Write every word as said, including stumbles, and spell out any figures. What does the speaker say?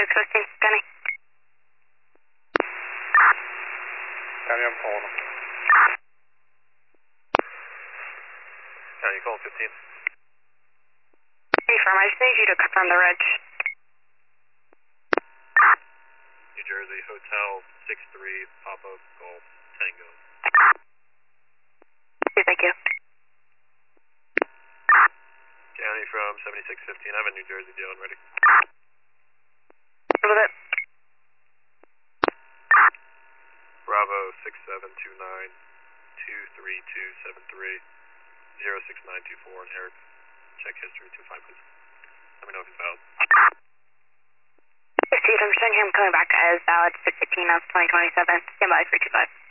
six fifteen, County. County, I'm calling them. County, call fifteen. Confirm, I just need you to confirm the reg. New Jersey, Hotel six three, Papa Golf Tango. Okay, thank you. County from seventy-six fifteen, I have a New Jersey deal and ready. What was it? Bravo six seven two nine, two three two seven three, zero six nine two four, and Eric, check history, two five please. Let me know if it's valid. Steve, I'm showing him coming back as valid six fifteen of twenty twenty-seven. Stand by, three two five.